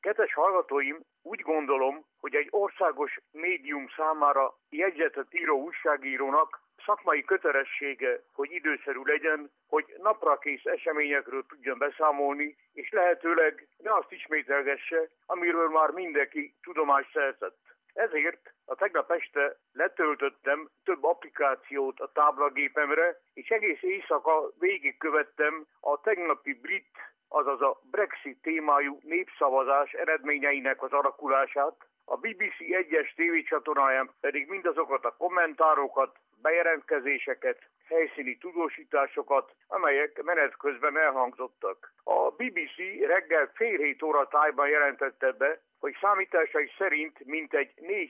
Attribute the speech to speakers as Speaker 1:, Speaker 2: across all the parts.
Speaker 1: Kedves hallgatóim, úgy gondolom, hogy egy országos médium számára jegyzetet író újságírónak szakmai kötelessége, hogy időszerű legyen, hogy naprakész eseményekről tudjon beszámolni, és lehetőleg ne azt ismételgesse, amiről már mindenki tudomást szerzett. Ezért a tegnap este letöltöttem több applikációt a táblagépemre, és egész éjszaka végigkövettem a tegnapi brit, azaz a Brexit témájú népszavazás eredményeinek az alakulását, a BBC egyes tévécsatornáján pedig mindazokat a kommentárokat, bejelentkezéseket, helyszíni tudósításokat, amelyek menet közben elhangzottak. A BBC reggel fél 7 óra tájban jelentette be, hogy számításai szerint mintegy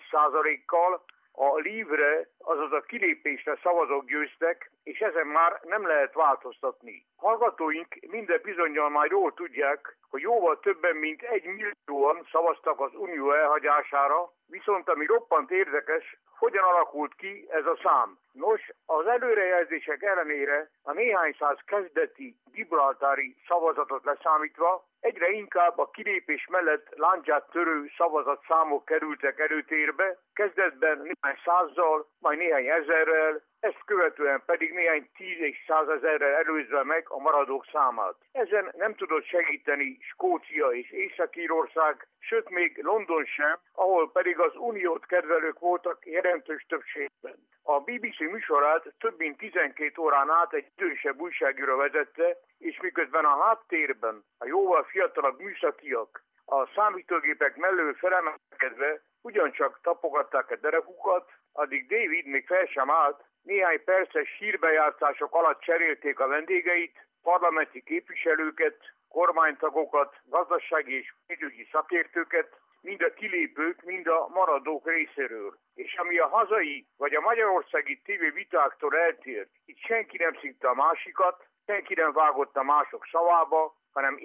Speaker 1: 4%-kal a leave-re, azaz a kilépésre szavazók győztek, és ezen már nem lehet változtatni. Hallgatóink minden bizonnyal már jól tudják, hogy jóval többen mint 1 millióan szavaztak az unió elhagyására, viszont ami roppant érdekes, hogyan alakult ki ez a szám. Nos, az előrejelzések ellenére a néhány száz kezdeti gibraltári szavazatot leszámítva egyre inkább a kilépés mellett lándzsát törő szavazatszámok kerültek előtérbe, kezdetben néhány százzal, majd néhány ezerrel, ezt követően pedig néhány 10 és 100 ezerrel előzve meg a maradók számát. Ezen nem tudott segíteni Skócia és Észak-Írország, sőt még London sem, ahol pedig az uniót kedvelők voltak jelentős többségben. A BBC műsorát több mint 12 órán át egy idősebb újságíró vezette, és miközben a háttérben a jóval fiatalabb műszakiak a számítógépek mellől felemelkedve ugyancsak tapogatták a derekukat, addig David még fel sem állt, néhány perces hírbejátszások alatt cserélték a vendégeit, parlamenti képviselőket, kormánytagokat, gazdasági és pénzügyi szakértőket, mind a kilépők, mind a maradók részéről. És ami a hazai vagy a magyarországi tévévitáktól eltér, itt senki nem szinte a másikat, senki nem vágott a mások szavába, hanem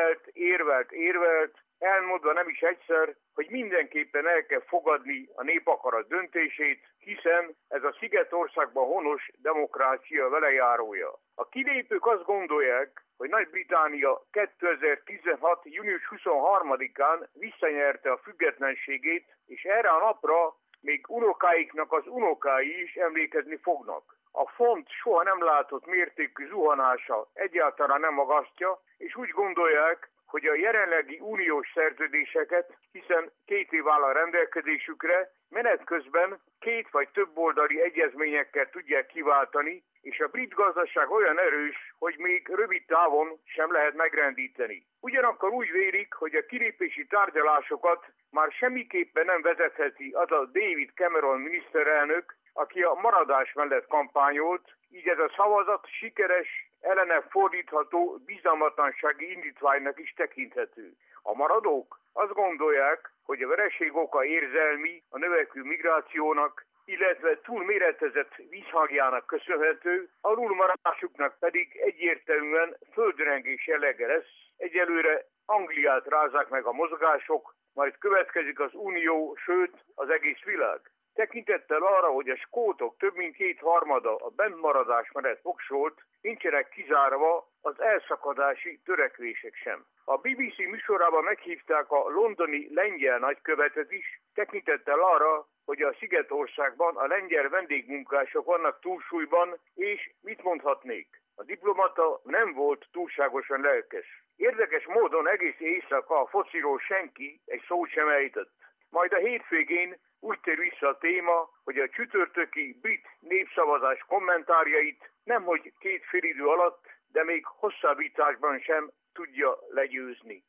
Speaker 1: érvelt, elmondva nem is egyszer, hogy mindenképpen el kell fogadni a népakarat döntését, hiszen ez a Szigetországban honos demokrácia velejárója. A kilépők azt gondolják, hogy Nagy-Britannia 2016. június 23-án visszanyerte a függetlenségét, és erre a napra még unokáiknak az unokái is emlékezni fognak. A font soha nem látott mértékű zuhanása egyáltalán nem magasztja, és úgy gondolják, hogy a jelenlegi uniós szerződéseket, hiszen 2 év áll a rendelkezésükre, menet közben 2 vagy több oldali egyezményekkel tudják kiváltani, és a brit gazdaság olyan erős, hogy még rövid távon sem lehet megrendíteni. Ugyanakkor úgy vélik, hogy a kilépési tárgyalásokat már semmiképpen nem vezetheti az a David Cameron miniszterelnök, aki a maradás mellett kampányolt, így ez a szavazat sikeres, ellene fordítható bizalmatlansági indítványnak is tekinthető. A maradók azt gondolják, hogy a vereség oka érzelmi, a növekvő migrációnak, illetve túlméretezett vízhangjának köszönhető, alulmaradásuknak pedig egyértelműen földrengés jellege lesz. Egyelőre Angliát rázzák meg a mozgások, majd következik az unió, sőt az egész világ. Tekintettel arra, hogy a skótok több mint 2/3 a bennmaradás mellett voksolt, nincsenek kizárva az elszakadási törekvések sem. A BBC műsorában meghívták a londoni lengyel nagykövetet is, tekintettel arra, hogy a Szigetországban a lengyel vendégmunkások vannak túlsúlyban, és mit mondhatnék? A diplomata nem volt túlságosan lelkes. Érdekes módon egész éjszaka a fociról senki egy szót sem ejtett. Majd a hétvégén úgy tér vissza a téma, hogy a csütörtöki brit népszavazás kommentárjait nemhogy 2 félidő alatt, de még hosszabbításban sem tudja legyőzni.